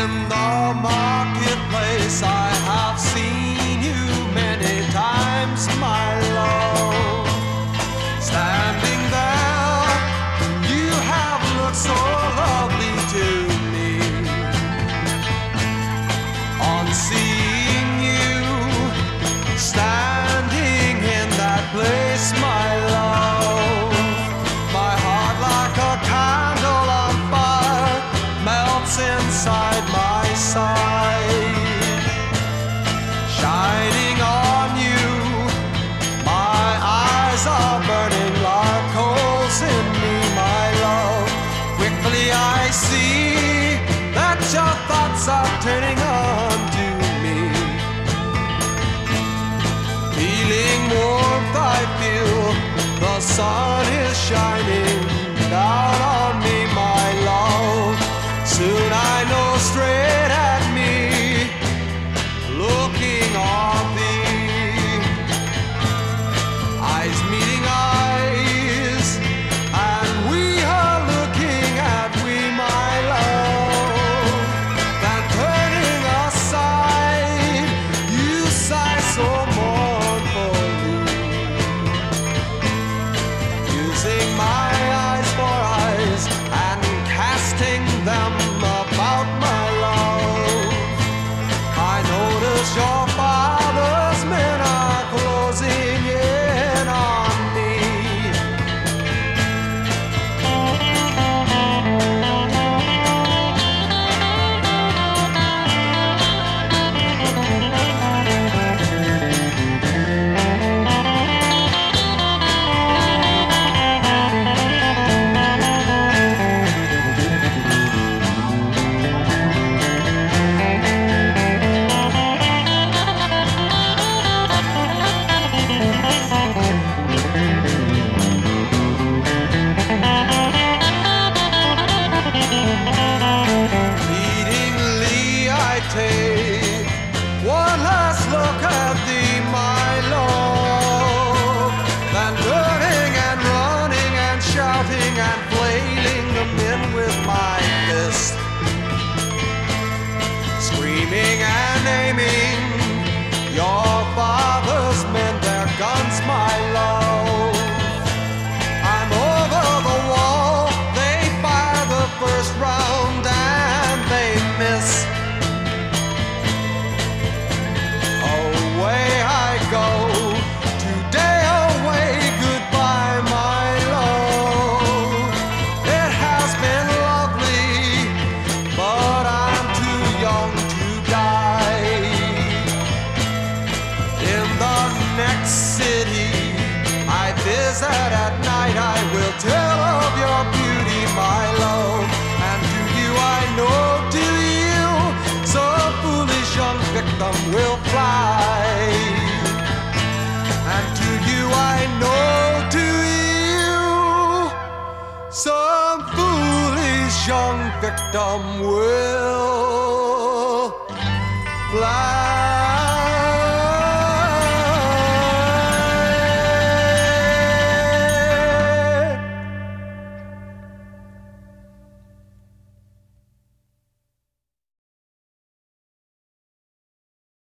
In the marketplace I have seen you many times, my love. Standing there, you have looked so lovely to me. On seeing you standing in that place, my love, my heart like a candle on fire melts inside my side. Shining on you, my eyes are burning like coals in me, my love. Quickly I see that your thoughts are turning on to me. Feeling warmth I feel, the sun is shining down on me, my love. Soon I know straight at me, looking on thee. Eyes meeting eyes, and we are looking at we, my love. Then turning aside, you sigh so mournfully, using my eyes for eyes and casting them about, my love. I notice your father's men are closing in on me. Fleetingly I take one last look at thee, my love. Then turning and running and shouting and flailing the men with my fist, screaming and aiming, your father's men, their guns, my love. I'm over the wall, they fire the first round and they miss. Away I go, today away, goodbye, my love. It has been lovely, but I'm too young to die. In the next city I visit at night, I will tell of your beauty, my love. And to you I know, to you, some foolish young victim will fly. And to you I know, to you, some foolish young victim will fly.